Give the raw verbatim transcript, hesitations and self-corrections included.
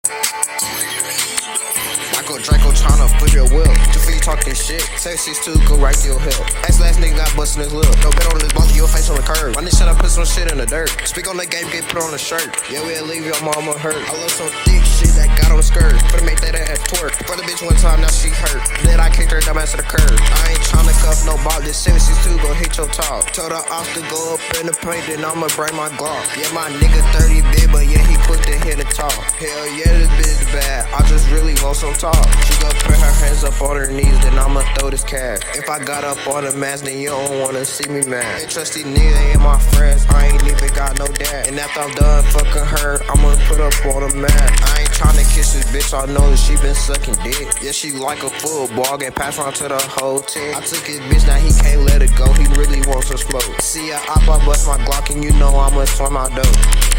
Michael Draco tryna flip your whip. Two feet talking shit. Sexy two go right to your hip. Ex last nigga got bustin' his lip. No bet on this bump, your face on the curb. My nigga shut up, put some shit in the dirt. Speak on the game, get put on the shirt. Yeah, we'll leave your mama hurt. I love some thick shit that got on the skirt. Finna make that ass twerk. For the bitch one time, now she hurt. Then I kicked her dumb ass to the curb. I ain't tryna cuff no ball. This seventy-two gon' hit your top. Told her off to go up in the paint, then I'ma bring my Glock. Yeah, my nigga thirty big, but yeah, he put the hit to talk. Hell yeah, this bitch bad. I just really want some talk. She gon' put her hands up on her knees, then I'ma throw this cash. If I got up on the mask, then you don't wanna see me mad. Ain't trust these niggas and my friends, I ain't even got no dad. And after I'm done fucking her, I'ma put up on the mat. I ain't tryna kiss this bitch, I know that she been sucking dick. Yeah, she like a football, get passed around to the whole team. I took his bitch, now he can't let it go, he really wants some smoke. See, I op, I bust my Glock, and you know I'ma slam my dope.